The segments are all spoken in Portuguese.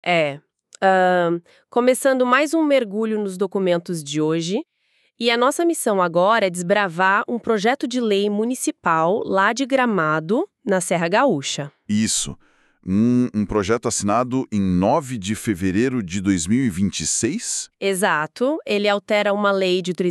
É. Começando mais um mergulho nos documentos de hoje. E a nossa missão agora é desbravar um projeto de lei municipal lá de Gramado, na Serra Gaúcha. Isso. Um projeto assinado em 9 de fevereiro de 2026? Exato. Ele altera uma lei de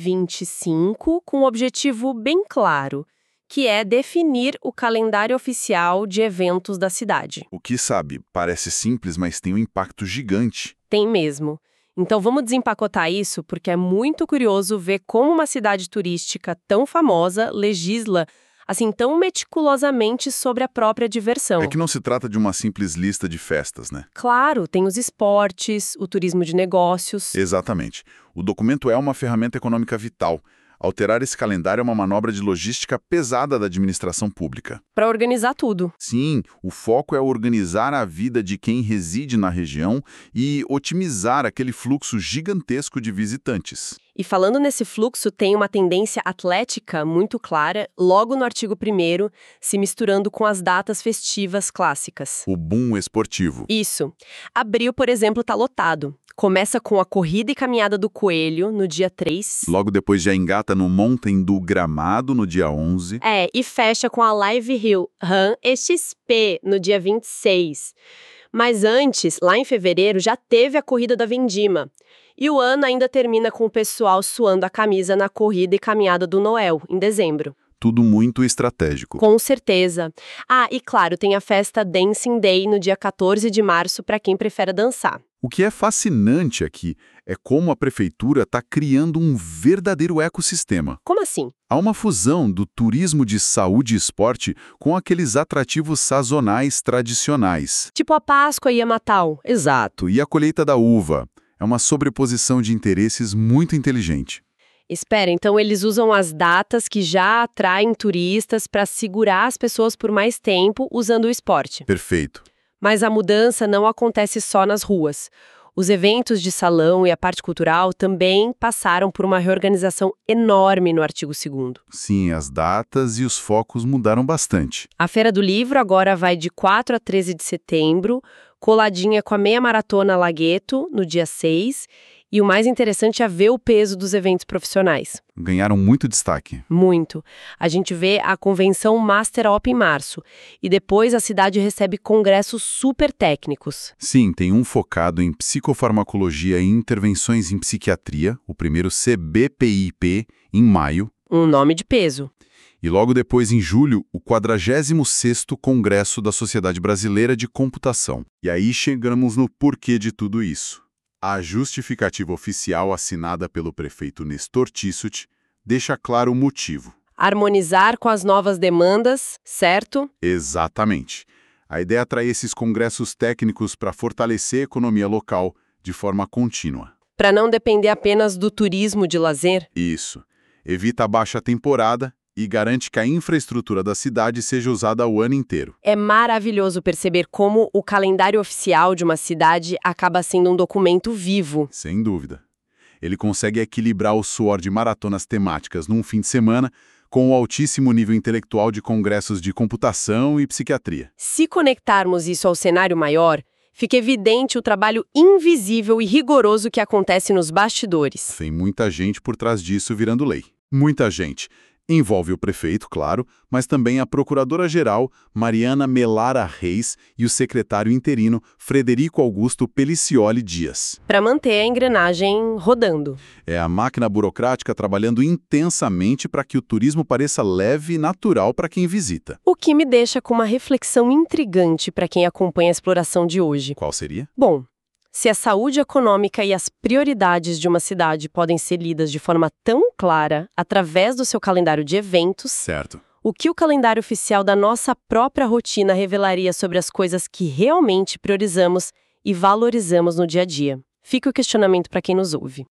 2025 com um objetivo bem claro, que é definir o calendário oficial de eventos da cidade. O que, sabe, parece simples, mas tem um impacto gigante. Tem mesmo. Então vamos desempacotar isso, porque é muito curioso ver como uma cidade turística tão famosa legisla assim tão meticulosamente sobre a própria diversão. É que não se trata de uma simples lista de festas, né? Claro, tem os esportes, o turismo de negócios. Exatamente. O documento é uma ferramenta econômica vital. Alterar esse calendário é uma manobra de logística pesada da administração pública. Para organizar tudo. Sim, o foco é organizar a vida de quem reside na região e otimizar aquele fluxo gigantesco de visitantes. E falando nesse fluxo, tem uma tendência atlética muito clara, logo no artigo 1º, se misturando com as datas festivas clássicas. O boom esportivo. Isso. Abril, por exemplo, está lotado. Começa com a Corrida e Caminhada do Coelho, no dia 3. Logo depois já engata no Mountain do Gramado, no dia 11. E fecha com a Live Hill Run XP, no dia 26. Mas antes, lá em fevereiro, já teve a Corrida da Vindima. E o ano ainda termina com o pessoal suando a camisa na Corrida e Caminhada do Noel, em dezembro. Tudo muito estratégico. Com certeza. E claro, tem a festa Dancing Day no dia 14 de março para quem prefere dançar. O que é fascinante aqui é como a prefeitura está criando um verdadeiro ecossistema. Como assim? Há uma fusão do turismo de saúde e esporte com aqueles atrativos sazonais tradicionais. Tipo a Páscoa e a Natal. Exato, e a colheita da uva. É uma sobreposição de interesses muito inteligente. Espera, então eles usam as datas que já atraem turistas para segurar as pessoas por mais tempo usando o esporte. Perfeito. Mas a mudança não acontece só nas ruas. Os eventos de salão e a parte cultural também passaram por uma reorganização enorme no artigo 2º. Sim, as datas e os focos mudaram bastante. A Feira do Livro agora vai de 4 a 13 de setembro, coladinha com a Meia Maratona Lagueto, no dia 6, e o mais interessante é ver o peso dos eventos profissionais. Ganharam muito destaque. Muito. A gente vê a convenção Master Op em março, e depois a cidade recebe congressos super técnicos. Sim, tem um focado em psicofarmacologia e intervenções em psiquiatria, o primeiro CBPIP, em maio. Um nome de peso. E logo depois, em julho, o 46º Congresso da Sociedade Brasileira de Computação. E aí chegamos no porquê de tudo isso. A justificativa oficial assinada pelo prefeito Nestor Tissot deixa claro o motivo. Harmonizar com as novas demandas, certo? Exatamente. A ideia é atrair esses congressos técnicos para fortalecer a economia local de forma contínua. Para não depender apenas do turismo de lazer? Isso. Evita a baixa temporada e garante que a infraestrutura da cidade seja usada o ano inteiro. É maravilhoso perceber como o calendário oficial de uma cidade acaba sendo um documento vivo. Sem dúvida. Ele consegue equilibrar o suor de maratonas temáticas num fim de semana com o altíssimo nível intelectual de congressos de computação e psiquiatria. Se conectarmos isso ao cenário maior, fica evidente o trabalho invisível e rigoroso que acontece nos bastidores. Tem muita gente por trás disso virando lei. Muita gente. Envolve o prefeito, claro, mas também a procuradora-geral, Mariana Melara Reis, e o secretário interino, Frederico Augusto Pelicioli Dias. Para manter a engrenagem rodando. É a máquina burocrática trabalhando intensamente para que o turismo pareça leve e natural para quem visita. O que me deixa com uma reflexão intrigante para quem acompanha a exploração de hoje. Qual seria? Bom, se a saúde econômica e as prioridades de uma cidade podem ser lidas de forma tão clara através do seu calendário de eventos, Certo. o que o calendário oficial da nossa própria rotina revelaria sobre as coisas que realmente priorizamos e valorizamos no dia a dia? Fica o questionamento para quem nos ouve.